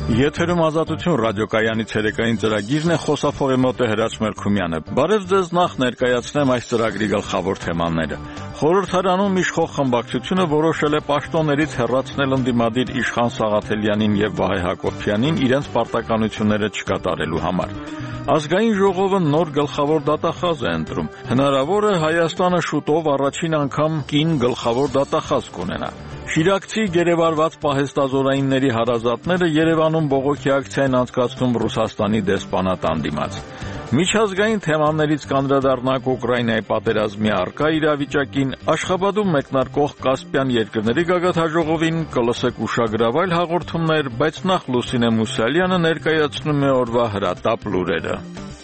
Եթերում Ազատություն ռադիոկայանի ցերեկային ծրագիրն է, խոսափողի մոտ է Հրաչ Մելքումյանը։ Բարև ձեզ, նախ ներկայացնեմ այս ծրագրի գլխավոր թեմաները։ Խորհրդարանում իշխող խմբակցությունը որոշել է պաշտոններից հեռացնել ընդդիմադիր Իշխան Սաղաթելյանին եւ Վահե Հակոբյանին իրենց պարտականությունները չկատարելու համար։ Ազգային ժողովը նոր գլխավոր դատախազ է ընտրում։ Հնարավոր է Հայաստանը շուտով առաջին անգամ կին գլխավոր դատախազ կունենա։ Շիրակցի գերեվարված պահեստազորայինների հարազատները Երևանում բողոքի ակցիա են անցկացնում Ռուսաստանի դեսպանատան դիմաց։ Միջազգային թեմաներից կանդրադառնանք Ուկրաինայի պատերազմի առկա իրավիճակին, Աշխաբադում մեկնարկող Կասպյան երկրների գագաթնաժողովին կլսեք ուշագրավայր հաղորդումներ, բայց նախ Լուսինե Մուսալյանը ներկայացնում է օրվա հրատապ լուրերը։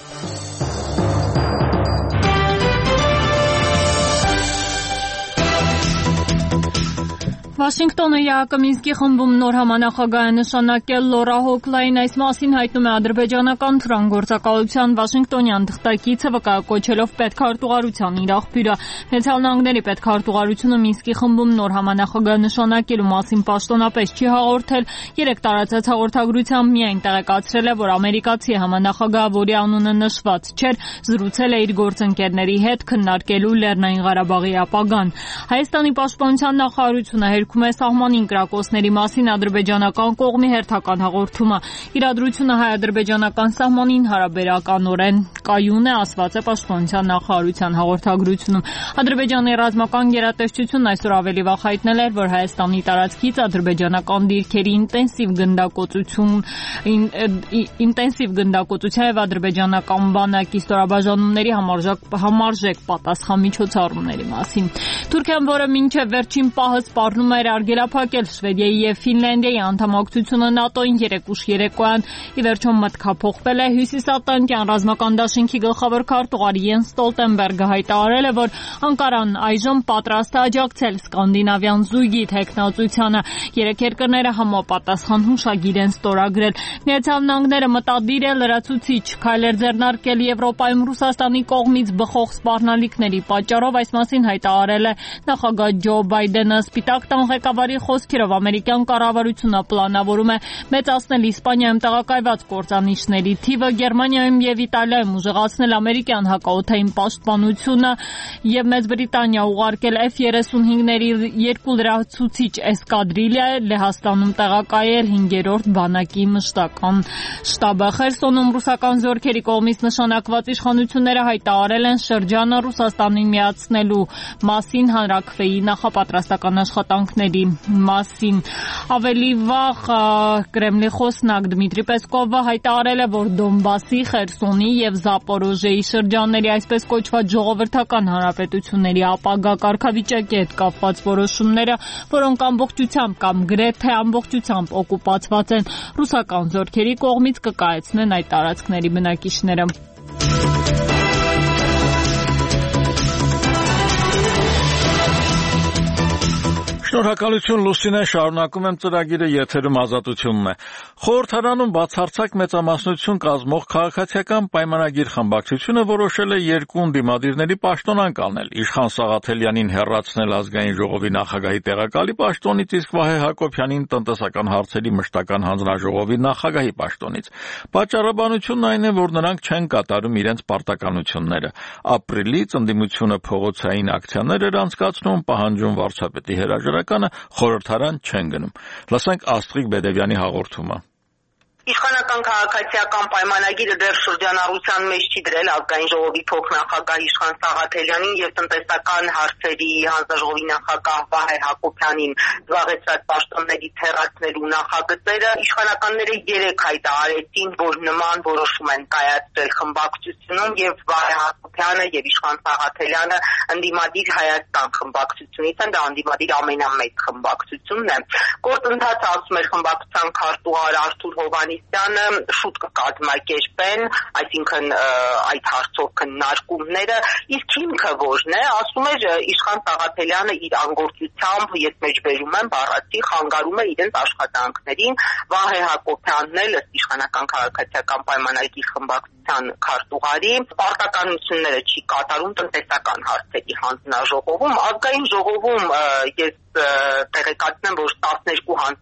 Վաշինգտոնը ԵԱՀԿ Մինսկի խմբում նոր համանախագահ է նշանակել Լորա Հոքլային, այս մասին հայտնում է ադրբեջանական թռանգործակալության վաշինգտոնյան թղթակիցը, վկայակոչելով պետքարտուղարության իր աղբյուրը։ Միացյալ Նահանգների պետքարտուղարությունը Մինսկի խմբում նոր համանախագահ նշանակելու մասին պաշտոնապես չի հաղորդել, 3 տարածած հաղորդագրությամբ միայն տեղեկացրել է, որ ամերիկացի համանախագահը, որի անունը նշված չէր, զրուցել է իր գործընկերների հետ քննարկելու Լեռնային Ղարաբաղի ապագան։ Հայաստանի պաշտպանության նախարարությունը հերքում է սահմանին կրակոցների մասին ադրբեջանական կողմի հերթական հաղորդումը։ Իրադրությունը հայ-ադրբեջանական սահմանին հարաբերականորեն կայուն է, ասված է պաշտպանության նախարարության հաղորդագրությունում։ Ադրբեջանի ռազմական գերատեսչությունն այսօր ավելի վաղ հայտնել էր, որ Հայաստանի տարածքից ադրբեջանական դիրքերի ինտենսիվ գնդակոծության եւ ադրբեջանական բանակի ստորաբաժանումների համարժեք պատասխան միջոցառումների մասին։ Թուրքիան, որը մինչև վերջին պահը սպառնում էր արգելափակել Շվեդիայի եւ Ֆինլանդիայի անդամակցությունը ՆԱՏՕ-ին, երեկուշ երեկոյան ի վերջո մտքափոխվել է։ Հյուսիսատլանտյան ռազմական դաշինքի գլխավոր քարտուղար Յենս Ստոլտենբերգը հայտարարել է, որ Անկարան այժմ պատրաստ է աջակցել սկանդինավյան զույգի թեկնածությանը։ Երեք երկրները համապատասխան հուշագիր են ստորագրել։ Միացյալ Նահանգները մտադիր է լրացուցիչ քայլեր ձեռնարկել Եվրոպայում Ռուսաստանի կողմից բխող սպառնալիքների պատճառով, այս մասին հայտարարել է նախագահ Ջո Բայդենը։ Սպիտակ տան ղեկավարի խոսքերով ամերիկյան կառավարությունը պլանավորում է մեծացնել Իսպանիայում տեղակայված կործանիչների թիվը, Գերմանիայում եւ Իտալիայում ուժեղացնել ամերիկյան հակաօդային պաշտպանությունը եւ Մեծ Բրիտանիա ուղարկել F-35-ների 2 լրացուցիչ էսկադրիլիա, Լեհաստանում տեղակայել 5-րդ բանակի մշտական շտաբը։ Խերսոնում ռուսական զորքերի կողմից նշանակված իշխանությունները հայտարարել են շրջանը Ռուսաստանին միացնելու մասին հանրաքվեի նախապատրաստական աշխատանքների մասին։ Ավելի վաղ Կրեմլի խոսնակ Դմիտրի Պեսկովը հայտարարել է, որ Դոնբասի, Խերսոնի եւ Զապորոժիեի շրջանների այսպես կոչված ժողովրդական հանրապետությունների ապագա կարգավիճակի հետ կապված որոշումները, որոնք ամբողջությամբ կամ գրեթե ամբողջությամբ օկուպացված են ռուսական զորքերի կողմից, կկայացնեն այդ տարածքների բնակիչները։ Շնորհակալություն Լուսինե, շարունակում եմ ծրագիրը, եթերում Ազատությունն է։ Խորհրդարանում բացարձակ մեծամասնություն կազմող քաղաքացիական պայմանագիր խմբակցությունը որոշել է 2 ընդդիմադիրների պաշտոնանկ անել՝ Իշխան Սաղաթելյանին հեռացնել ազգային ժողովի նախագահի տեղակալի պաշտոնից, իսկ Վահե Հակոբյանին տնտեսական հարցերի մշտական հանձնաժողովի նախագահի պաշտոնից։ Պատճառաբանությունն այն է, որ նրանք չեն կատարում իրենց պարտականությունները։ Ապրիլից ընդդիմությունը փողոցային ակցիաներ էր անցկացնում, պահանջում վարչապետի հրաժարականը, խորհրդարան չեն գնում։ Լսենք Աստղիկ Բեդևյանի հաղորդումը։ Իշխանական քաղաքացիական պայմանագիրը դեռ շրջանառության մեջ չի դրել ազգային ժողովի փոխնախագահ Իշխան Սաղաթելյանին եւ տնտեսական հարցերի հանձնաժողովի նախագահ Վահե Հակոբյանին զբաղեցրած պաշտոններից հեռացնելու նախագծերը։ Իշխանականները 3 հայտարարեցին, որ նման որոշում են կայացրել խմբակցությունում եւ Վահե Հակոբյանը եւ Իշխան Սաղաթելյանը ընդդիմադիր Հայաստան խմբակցությունից են, դա ընդդիմադիր ամենամեծ խմբակցությունն է։ Գործընթացը, ասում էր խմբակցության քարտուղար Արթուր Հովհաննիսյանը, շուտ կկազմակերպեն, այսինքն այդ հարցով քննարկումները, իսկ հիմքը որն է, ասում էր Իշխան Սաղաթելյանը իր անգործությամբ, ես մեջբերում եմ բառացի, խանգարում է իրենց աշխատանքներին, Վահե Հակոբյանն էլ ըստ իշխանական քաղաքացիական պայմանագիր խմբակցության քարտուղարի պարտականությունները չի կատարում տնտեսական հարցերի հանձնաժողովում, ազգային ժողովում ես տեղեկացնեմ, որ 12 հանձնաժողով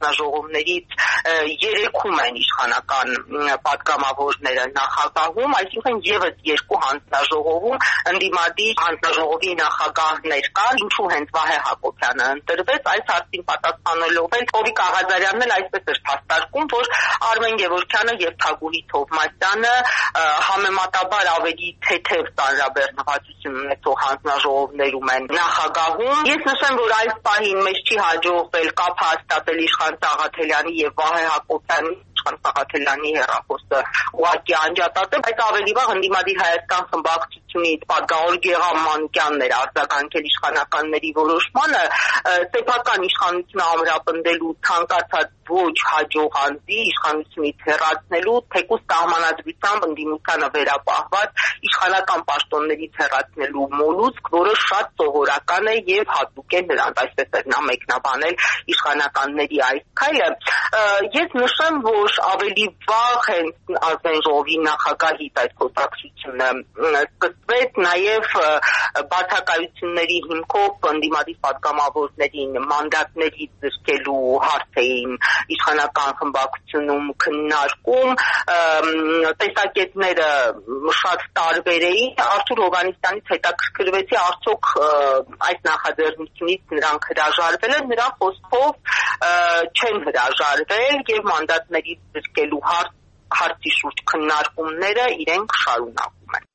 հանձնաժողովներից 3-ում են իշխանական պատգամավորները նախագահում, այսինքն եւս 2 հանձնաժողովում ընդդիմադիր հանձնաժողովի նախագահներ կան, ինչու հենց Վահե Հակոբյանը ընտրվեց, այս հարցին պատասխանելով էլ Հովիկ Աղազարյանն էլ այսպես էր փաստարկում, որ Արմեն Գևորգյանը եւ Թագուհի Թովմասյանը համեմատաբար ավելի թեթև ծանրաբեռնվածություն ունեցող հանձնաժողովներում են նախագահում։ Ես նշեմ, որ այս պահին մեզ չի հաջողվել կապ հաստատել Իշխան Սաղաթելյանի եւ Վահե Հակոբյանի Սաղաթելյանի հեռախոսը ուղղակի անջատած է, բայց ավելի վաղ ընդդիմադիր Հայաստան խմբակցությունից պատգամավոր Գեղամ Մանուկյանն էր արձագանքել իշխանականների որոշմանը, սեփական իշխանությունը ամրապնդելու ցանկացած ոչ հաջող անձի իշխանությունից հեռացնելու թեկուզ սահմանադրությամբ ընդդիմությանը վերապահված իշխանական պաշտոններից հեռացնելու մոլուցք, որը շատ սովորական է եւ հատուկ է նրանց, այսպես էր նա մեկնաբանել իշխանականների այս քայլը։ Ես նշեմ, որ ավելի վաղ հենց ազգային ժողովի նախագահից այդ խոսակցությունը սկսվեց, նաև բացակայությունների հիմքով ընդդիմադիր պատգամավորներին մանդատներից զրկելու հարց էին իշխանական խմբակցությունում քննարկում, տեսակետները շատ տարբեր էին։ Արթուր Հովհաննիսյանից հետաքրքրվեցի, արդյոք այս նախաձեռնությունից նրանք հրաժարվել են, նրա խոսքով չեն հրաժարվել եւ մանդատների զրկելու հարցի շուրջ քննարկումները իրենք շարունակում են։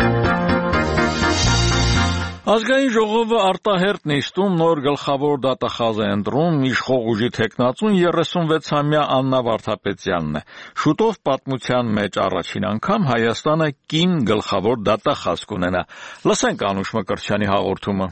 Ազգային ժողովը արտահերտ նիստում նոր գլխավոր դատախազ է ընտրում իշխող ուժի թեկնածուն 36-ամյա Աննա Վարդապետյանն է։ Շուտով պատմության մեջ առաջին անգամ Հայաստանը կին գլխավոր դատախազ կունենա։ Լսենք Անուշ Մկրտչյանի հաղորդումը։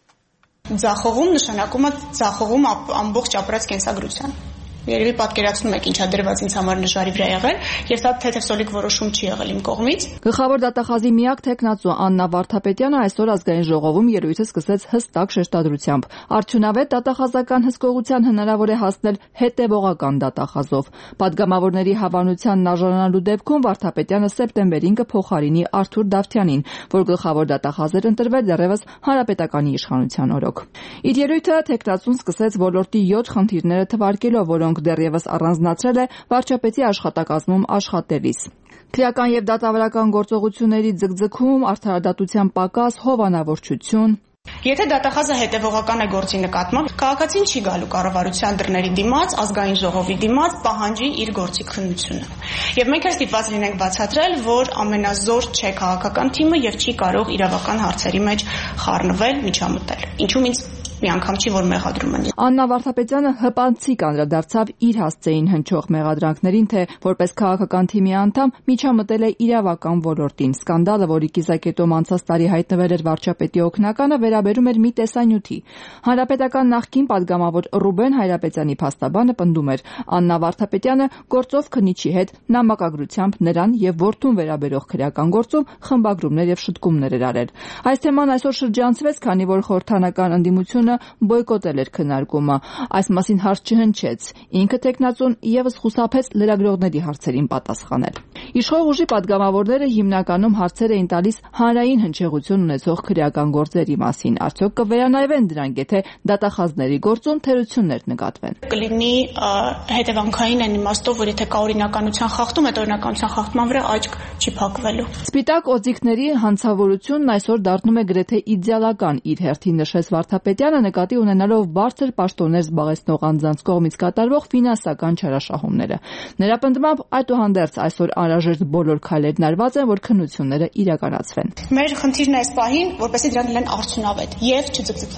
Ձախողում նշանակում է ձախողում ամբողջ ապրած կենսագրության։ Երևի պատկերացնում եք ինչա դրված ինձ համար նժարի վրա եղել, եւ սա թեթևսոլիկ որոշում չի եղել իմ կողմից։ Գլխավոր դատախազի միակ թեկնածու Աննա Վարդապետյանը այսօր ազգային ժողովում ելույթը սկսեց հստակ շեշտադրությամբ։ Արդյունավետ դատախազական հսկողության հնարավոր է հասնել հետևողական դատախազով։ Պատգամավորների հավանությանն արժանանալու դեպքում Վարդապետյանը սեպտեմբերին կփոխարինի Արթուր Դավթյանին, որ գլխավոր դատախազ էր ընտրվել դեռևս Հանրապետականի իշխանության օրոք։ Իր ելույթը թեկնածուն սկսեց ոլորտի 7 խնդիրները թվարկելով, որոնք դեռևս առանձնացրել է վարչապետի աշխատակազմում աշխատելիս։ Քրեական եւ դատավարական գործողությունների ձգձգում, արդարադատության պակաս, հովանավորչություն։ Եթե դատախազը հետևողական է գործի նկատմամբ, քաղաքացին չի գալու կառավարության դռների դիմաց, ազգային ժողովի դիմաց պահանջի իր գործի քննությունը։ Եվ մենք ստիպված լինենք բացատրել, որ ամենազոր չէ քաղաքական թիմը եւ չի կարող իրավական հարցերի մեջ խառնվել, միջամտել։ Ինչու՞ ինձ մի անգամ չի որ մեղադրում են։ Աննա Վարդապետյանը հպանցիկ անդրադարձավ իր հասցեին հնչող մեղադրանքներին, թե որպես քաղաքական թիմի անդամ միջամտել է իրավական ոլորտին։ Սկանդալը, որի կիզակետում անցած տարի հայտնվել էր վարչապետի օգնականը, վերաբերում էր մի տեսանյութի։ Հանրապետական նախկին պատգամավոր Ռուբեն Հայրապետյանի փաստաբանը պնդում էր, Աննա Վարդապետյանը գործով քննիչի հետ նամակագրությամբ նրան եւ որդուն վերաբերող քրեական գործում խմբագրումներ եւ շտկումներ էր արել։ Այս թեման այսօր շրջանցվեց, քանի որ խորհրդանական ընդդիմությունը բոյկոտել էր քննարկումը։ Այս մասին հարց չհնչեց։ Ինքը տեխնացուն եւս խուսափեց լրագրողների հարցերին պատասխանել։ Իշխող ուժի պատգամավորները հիմնականում հարցեր էին տալիս հանրային հնչեղություն ունեցող քրեական գործերի մասին։ Արդյոք կվերանայվեն դրանք, եթե դատախազների գործում թերություններ նկատվեն։ Կլինի հետևանքային այն իմաստով, որ եթե կա օրինականության խախտում, այդ օրինականության խախտման վրա աչք չի փակվելու։ Սպիտակ օձիքների հանցավորությունն այսօր դառնում է գրեթե իդեալական, իր հերթին նշեց Վարդապետյանը, նկատի ունենալով բարձր պաշտոններ զբաղեցնող անձանց կողմից կատարվող ֆինանսական չարաշահումները։ Նրա պնդմամբ, այդուհանդերձ այսօր անհրաժեշտ բոլոր քայլերն արված են, որ քննությունները իրականացվեն։ Մեր խնդիրն է այս պահին, որպեսզի դրանք լինեն արդյունավետ եւ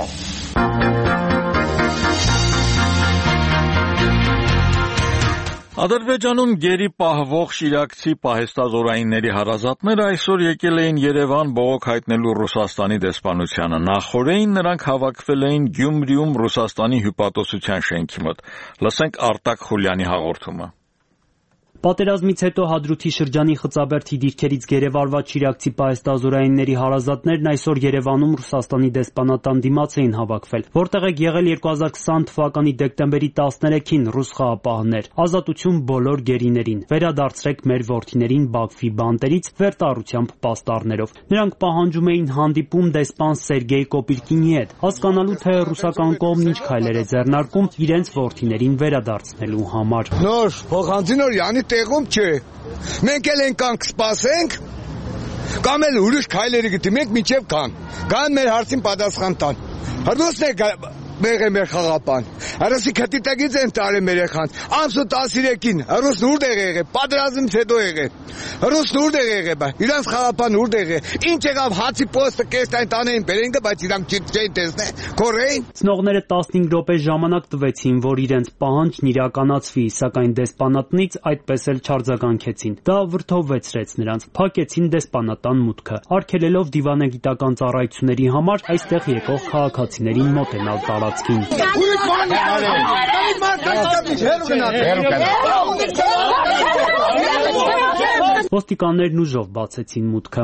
չձգձգվեն։ Ադրբեջանում գերի պահվող շիրակցի պահեստազորայինների հարազատները այսօր եկել էին Երևան բողոք հայտնելու Ռուսաստանի դեսպանությանը։ Նախորդին նրանք հավաքվել էին Գյումրիում Ռուսաստանի հյուպատոսության շենքի մոտ։ Լսենք Արտակ Խուլյանի հաղորդումը։ Պատերազմից հետո Հադրութի շրջանի Խծաբերդի դիրքերից գերեվարված շիրակցի պահեստազորայինների հարազատներն այսօր Երևանում Ռուսաստանի դեսպանատան դիմաց էին հավաքվել, որտեղ է եղել 2020 թվականի դեկտեմբերի 13-ին ռուս խաղապահներ։ Ազատություն բոլոր գերիներին, վերադարձրեք մեր որդիներին Բաքվի բանտերից վերտառությամբ պաստառներով։ Նրանք պահանջում էին հանդիպում դեսպան Սերգեյ Կոպիլկինի հետ, հասկանալու թե ռուսական կողմն ինչ քայլեր է ձեռնարկում իրենց որդիներին վերադարձնելու համար։ Նոր փոխանցինոր տեղում չէ։ Մենք էլ ենք սպասենք, կամ էլ ուրիշ քայլերի գտիմենք մինչև կան։ Կան մեր հարցին պատասխան տան։ Հրդոսն է Մեղե մեր խաղապան։ Արասի քտիտագից են տարել մեր երեխան։ Ամսու 13-ին ռուս ուր եղե, պատերազմից հետո եղե։ Ռուս ուր եղե, իրանց խաղապան ուր եղե։ Ինչ եղավ հացի պոստը կեստային տանեին բերենգը, բայց իրանք չէին տեսնե։ Կորեին։ Ցնողները 15 րոպե ժամանակ տվեցին, որ իրենց պահանջն իրականացվի, սակայն դեսպանատնից այդպես էլ չարձագանքեցին։ Դա վրդովվեցրեց նրանց, փակեցին դեսպանատան մուտքը, արգելելով դիվանագիտական ծառայությունների համար այստեղ եկող քաղաքացիներին մոտենալ տարածքին։ Ոստիկաններն ուժով բացեցին մուտքը։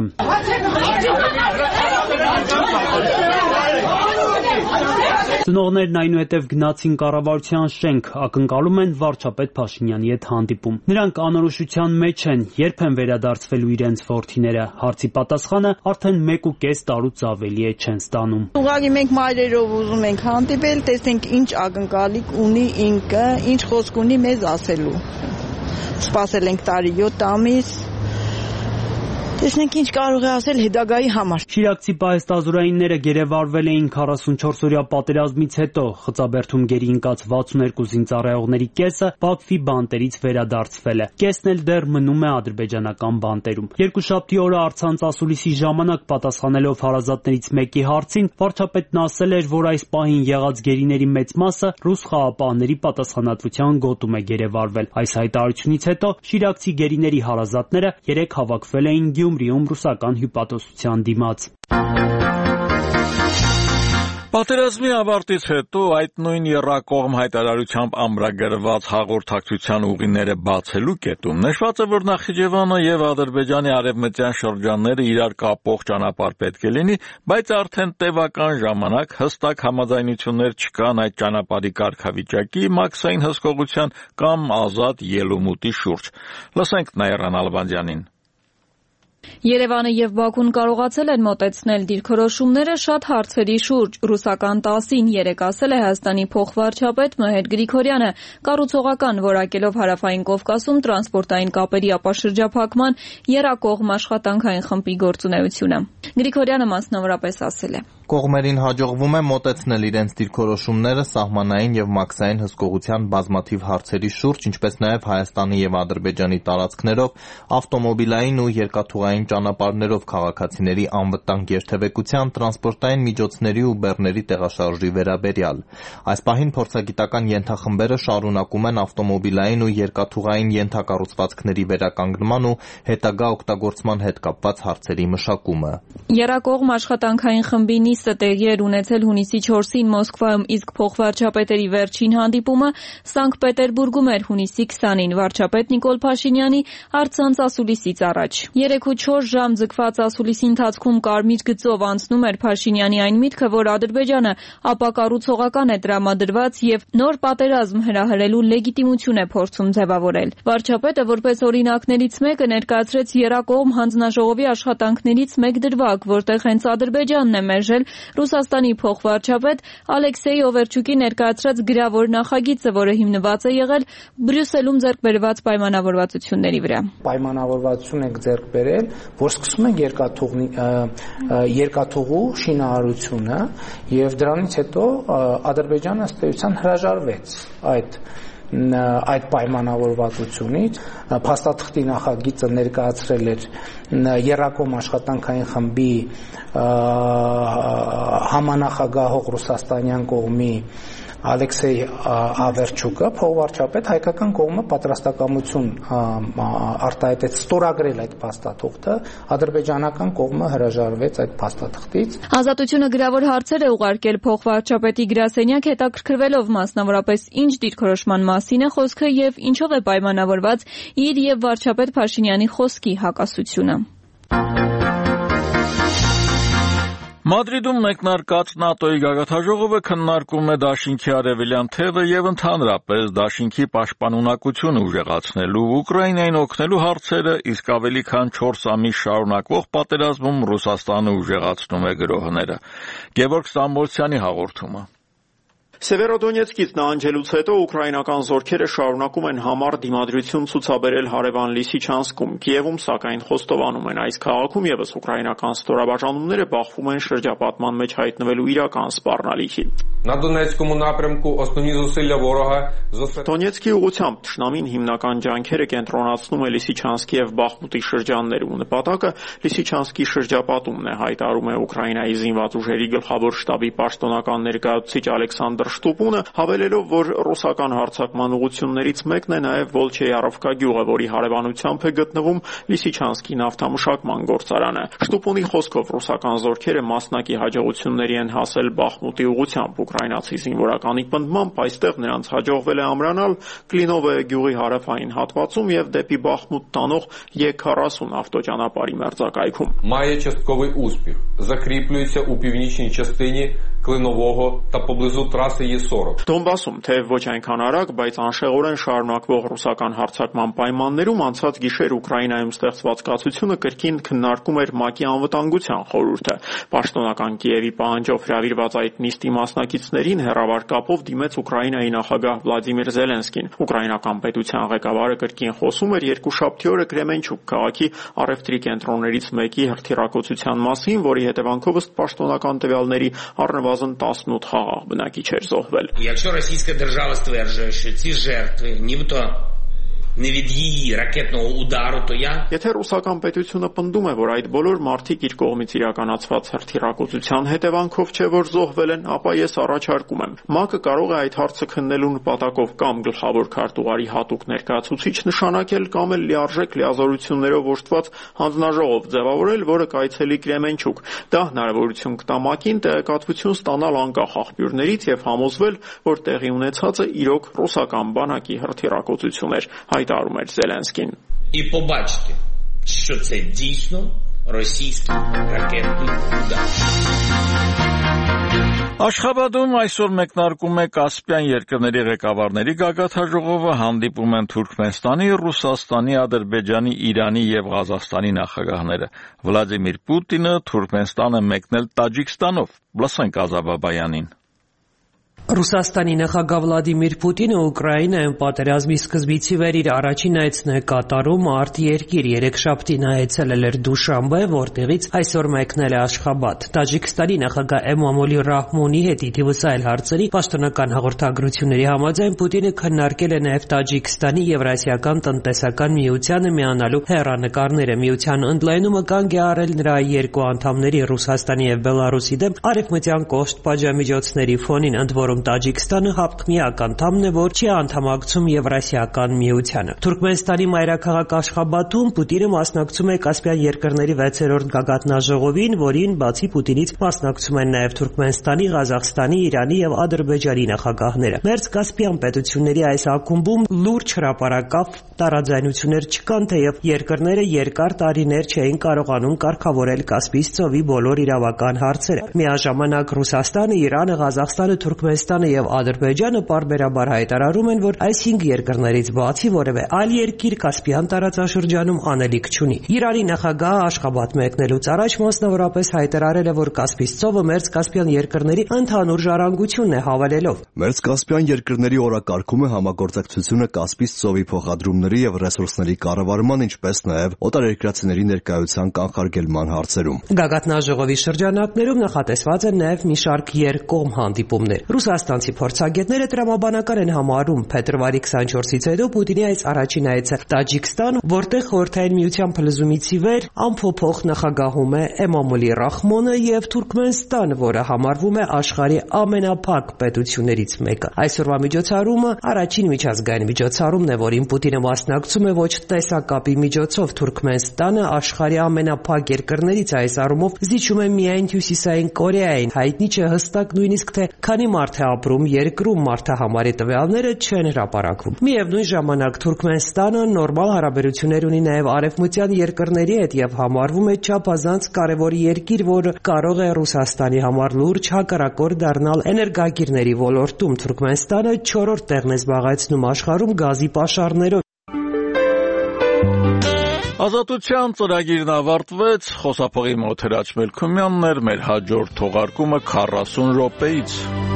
Ծնողներն այնուհետև գնացին կառավարության շենք, ակնկալում են վարչապետ Փաշինյանի հետ հանդիպում։ Նրանք անորոշության մեջ են, երբ են վերադարձվելու իրենց որդիները։ Հարցի պատասխանը արդեն 1.5 տարուց ավելի է չեն ստանում։ Ուղղակի մենք մայրերով ուզում ենք հանդիպել, տեսնենք ինչ ակնկալիք ունի ինքը, ինչ խոսք ունի մեզ ասելու։ Սպասել ենք տարի 7 ամիս։ Տեսնենք ինչ կարող է ասել հետագայի համար։ Շիրակցի պահեստազորայինները գերեվարվել էին 44-օրյա պատերազմից հետո, Խծաբերդում գերի ընկած 62 զինծառայողների կեսը Բաքվի բանտերից վերադարձվել է։ Կեսն էլ դեռ մնում է ադրբեջանական բանտերում։ Երկուշաբթի օրը առցանց ասուլիսի ժամանակ պատասխանելով հարազատներից մեկի հարցին, վարչապետն ասել էր, որ այս պահին եղած գերիների մեծ մասը ռուս խաղապահների պատասխանատվության գոտում է գերեվարվել։ Այս հայտարարությունից հետո շիրակցի գերիների հարազատները երեք հավաքվել էին Գյումրիում ռուսական հյուպատոսության դիմաց։ Պատերազմի ավարտից հետո այդ նույն եռակողմ հայտարարությամբ ամրագրված հաղորդակցության ուղիները բացելու կետում նշված է, որ Նախիջևանը եւ Ադրբեջանի արևմտյան շրջանները իրար կապող ճանապարհ պետք է լինի, բայց արդեն տևական ժամանակ հստակ համաձայնություններ չկան այդ ճանապարհի կարգավիճակի, մաքսային հսկողության կամ ազատ ելումուտի շուրջ։ Լսենք Նաիրա Նալբանդյանին։ Երևանը եւ Բաքուն կարողացել են մոտեցնել դիրքորոշումները շատ հարցերի շուրջ։ Ռուսական ՏԱՍ-ին երեկ ասել է Հայաստանի փոխվարչապետ Մհեր Գրիգորյանը, կառուցողական որակելով Հարավային Կովկասում տրանսպորտային կապերի ապաշրջափակման եռակողմ աշխատանքային խմբի գործունեությունը։ Գրիգորյանը մասնավորապես ասել է. Կողմերին հաջողվում է մոտեցնել իրենց դիրքորոշումները սահմանային եւ մաքսային հսկողության բազմաթիվ հարցերի շուրջ, ինչպես նաեւ Հայաստանի եւ Ադրբեջանի տարածքներով, ավտոմոբիլային ու երկաթուղային ճանապարհներով քաղաքացիների անվտանգ երթևեկության, տրանսպորտային միջոցների ու բեռների տեղաշարժի վերաբերյալ։ Այս պահին փորձագիտական ենթախմբերը շարունակում են ավտոմոբիլային ու երկաթուղային ենթակառուցվածքների վերականգնման ու հետագա օգտագործման հետ կապված հարցերի մշակումը։ Եռակողմ աշխատանքային խմբի նիստը տեղի էր ունեցել հունիսի 4-ին Մոսկվայում, իսկ փոխվարչապետերի վերջին հանդիպումը Սանկտ Պետերբուրգում էր հունիսի 20-ին վարչապետ Նիկոլ Փաշինյանի առցանց ասուլիսից առաջ։ 3-4 ժամ ձգված ասուլիսի ընթացքում կարմիր գծով անցնում էր Փաշինյանի այն միտքը, որ Ադրբեջանը ապակառուցողական է տրամադրված եւ նոր պատերազմ հրահրելու լեգիտիմություն է փորձում ձևավորել։ Վարչապետը որպես օրինակներից մեկը ներկայացրեց եռակողմ հանձնաժողովի աշխատանքներից մեկ դրվագ, որտեղ հենց Ադրբեջանն է մերժել Ռուսաստանի փոխվարչապետ Ալեքսեյ Օվերչուկի ներկայացրած գրավոր նախագիծը, որը հիմնված է եղել Բրյուսելում ձեռք բերված պայմանավորվածությունների վրա։ Պայմանավորվածություն ենք ձեռք բերել, որ սկսում են երկաթուղու շինարարությունը եւ դրանից հետո Ադրբեջանը ըստ էության հրաժարվեց այդ պայմանավորվածությունից, փաստաթղթի նախագիծը ներկայացրել էր եռակողմ աշխատանքային խմբի համանախագահող ռուսաստանյան կողմի Ալեքսեյ Ավերչուկը, փոխվարչապետ, հայկական կողմը պատրաստակամություն արտահայտեց ստորագրել այդ փաստաթուղթը, ադրբեջանական կողմը հրաժարվեց այդ փաստաթղթից։ Ազատությունը գրավոր հարցեր է ուղարկել փոխվարչապետի գրասենյակ, հետաքրքրվելով մասնավորապես ինչ դիրքորոշման մասին է խոսքը եւ ինչով է պայմանավորված իր եւ վարչապետ Փաշինյանի խոսքի հակասությունը։ Մադրիդում մեկնարկած ՆԱՏՕ-ի գագաթնաժողովը քննարկում է դաշինքի արևելյան թևը եւ ընդհանրապես դաշինքի պաշտպանունակությունը ուժեղացնելու, Ուկրաինային օգնելու հարցերը, իսկ ավելի քան 4 ամիս շարունակվող պատերազմում Ռուսաստանը ուժեղացնում է գրոհները։ Գևորգ Ստամբոլցյանի հաղորդումը։ Սևերոդոնեցկից նահանջելուց հետո ուկրաինական զորքերը շարունակում են համառ դիմադրություն ցուցաբերել հարևան Լիսիչանսկում, Կիևում սակայն խոստովանում են այս քաղաքում եւս ուկրաինական ստորաբաժանումները բախվում են շրջապատման մեջ հայտնվելու իրական սպառնալիքի։ Դոնեցկի ուղղությամբ թշնամին հիմնական ջանքերը կենտրոնացնում է Լիսիչանսկի եւ Բախմուտի շրջաններում։ Նպատակը Լիսիչանսկի շրջապատումն է, հայտարարում է Ուկրաինայի զինված ուժերի գլխավոր շտաբի պաշտոնական ներկայացուցիչ Ալեքսանդր Շտուպունը, հավելելով, որ ռուսական հարձակման ուղղություններից մեկն է նաև Վոլչեյարովկա գյուղը, որի հարևանությամբ է գտնվում Լիսիչանսկի նավթամշակման գործարանը։ Շտուպունի խոսքով ռուսական զորքերը մասնակի հաջողությունների են հասել Բախմուտի ուղղությամբ։ Ուկրաինացի զինվորականի պնդմամբ այստեղ նրանց հաջողվել է ամրանալ Կլինովե գյուղի հարավային հատվածում եւ դեպի Բախմուտ տանող Е40 ավտոճանապարհի մերձակայքում։ Має частковий успіх. Закріплюється у північній частині Клинового та поблизу траси Е40. Դոնբասում թեև ոչ այնքան արագ, բայց անշեղորեն շարունակվող ռուսական հարձակման պայմաններում անցած գիշեր Ուկրաինայում ստեղծված կացությունը կրկին քննարկում էր ՄԱԿ-ի անվտանգության խորհուրդը։ Պաշտոնական Կիևի պահանջով հրավիրված այդ նիստի մասնակիցներին հեռավար կապով դիմեց Ուկրաինայի նախագահ Վլադիմիր Զելենսկին։ Ուկրաինական պետության ղեկավարը կրկին խոսում էր երկուշաբթի օրը Կրեմենչուկ քաղաքի առևտրի կենտրոններից մեկի հրթիռակոծության մասին, որի հետևանքով ըստ պաշտոնական տվյալների առնվազն 18 խաղաղ բնակիչ էր զոհվել։ Якщо російська держава стверджує, що ці жертви нібито не від її ракетного удару, то я... Եթե ռուսական պետությունը պնդում է, որ այդ բոլոր մարդիկ իր կողմից իրականացված հրթիռակոծության հետևանքով չէ, որ զոհվել են, ապա ես առաջարկում եմ։ ՄԱԿ-ը կարող է այդ հարցը քննելու նպատակով կամ գլխավոր քարտուղարի հատուկ ներկայացուցիչ նշանակել կամ էլ լիարժեք լիազորություններով օժտված հանձնաժողով ձևավորել, որը կայցելի Կրեմենչուկ։ Դա հնարավորություն կտա ՄԱԿ-ին տեղեկատվություն ստանալ անկախ աղբյուրներից եւ համոզվել, որ տեղի ունեցածը իրոք ռուսական բանակի հրթիռակոծություն էր, հայտարարում էր Զելենսկին։ І побачити, що це дійсно російський ракетний удар. Աշխաբադում այսօր մեկնարկում է Կասպիան երկրների ղեկավարների գագաթնաժողովը, հանդիպում են Թուրքմենստանի, Ռուսաստանի, Ադրբեջանի, Իրանի եւ Ղազախստանի նախագահները։ Վլադիմիր Պուտինը Թուրքմենստան է մեկնել Տաջիկստանով։ Լսենք Ազաբաբայանին։ Ռուսաստանի նախագահ Վլադիմիր Պուտինը Ուկրաինայում պատերազմի սկզբից ի վեր իր առաջին այցն է կատարում արտերկիր։ Երեքշաբթի նա այցելել էր Դուշանբե, որտեղից այսօր մեկնել է Աշխաբադ։ Տաջիկստանի նախագահ Էմոմոլի Ռահմոնի հետ ի թիվս այլ հարցերի պաշտոնական հաղորդագրությունների համաձայն Պուտինը քննարկել է նաև Տաջիկստանի Եվրասիական տնտեսական միությանը միանալու հեռանկարները։ Միության ընդլայնումը կանգ է առել նրա երկու անդամների Ռուսաստանի եւ Բելարուսի դեմ արևմտյան կոշտ պատժամիջոցների ֆոնին, ընդ որում Տաջիկստանը հապկմիակ անդամն է, որ չի անդամակցում Եվրասիական միությանը։ Թուրքմենստանի մայրաքաղաք Աշխաբադում Պուտինը մասնակցում է Կասպիան երկրների 6-րդ գագաթնաժողովին, որին բացի Պուտինից մասնակցում են նաև Թուրքմենստանի, Ղազախստանի, Իրանի եւ Ադրբեջանի նախագահները։ Մերձկասպիան պետությունների այս ակումբում լուրջ հրապարակավ տարաձայնություններ չկան, թեև երկրները երկար տարիներ չէին կարողանում կարգավորել Կասպից ծովի բոլոր իրավական հարցերը։ Միաժամանակ Ռուսաստանը, Իրանը, Ղազախստանը, Թուրքմենստանը եւ Ադրբեջանը պարբերաբար հայտարարում են, որ այս 5 երկրներից բացի որևէ այլ երկիր Կասպիան տարածաշրջանում անելիք չունի։ Իրանի նախագահը Աշխաբադ մեկնելուց առաջ մասնավորապես հայտարարել է, որ Կասպից ծովը Մերձկասպիան երկրների ընդհանուր ժառանգությունն է, հավելելով. Մերձկասպիան երկրների օրակարգում է համագործակցությունը Կասպից ծովի փոխադրումների եւ ռեսուրսների կառավարման, ինչպես նաեւ օտարերկրացիների ներկայության կանխարգելման հարցերում։ Գագաթնաժողովի շրջանակներում նախատեսված են նաեւ մի շարք երկկողմ հանդիպումներ։ Ռուսաստանցի փորձագետները տրամաբանական են համարում փետրվարի 24-ից հետո Պուտինի այս առաջին այցը Տաջիկստան, որտեղ Խորհրդային Միության փլուզումից ի վեր անփոփոխ նախագահում է Էմամոլի Ռախմոնը եւ Թուրքմենստան, որը համարվում է աշխարհի ամենափակ պետություններից մեկը։ Այսօրվա միջոցառումը առաջին միջազգային միջոցառումն է, որին Պուտինը մասնակցում է ոչ տեսակապի միջոցով։ Թուրքմենստանը աշխարհի ամենափակ երկրներից այս առումով զիջում է միայն Հյուսիսային Կորեային։ Հայտնի չէ հստակ նույնիսկ թե քանի մարդ է ապրում երկրում, մարդահամարի տվյալները չեն հրապարակվում։ Միևնույն ժամանակ Թուրքմենստանը նորմալ հարաբերություններ ունի նաև արևմտյան երկրների հետ եւ համարվում է չափազանց կարևոր երկիր, որը կարող է Ռուսաստանի համար լուրջ հակառակորդ դառնալ էներգակիրների ոլորտում։ Թուրքմենստանը 4-րդ տեղն է զբաղեցնում աշխարհում գազի պաշարներով։ Ազատության ծրագիրն ավարտվեց, խոսափողի մոտ Հրաչ Մելքումյանն էր, մեր հաջորդ թողարկումը 40 րոպեից։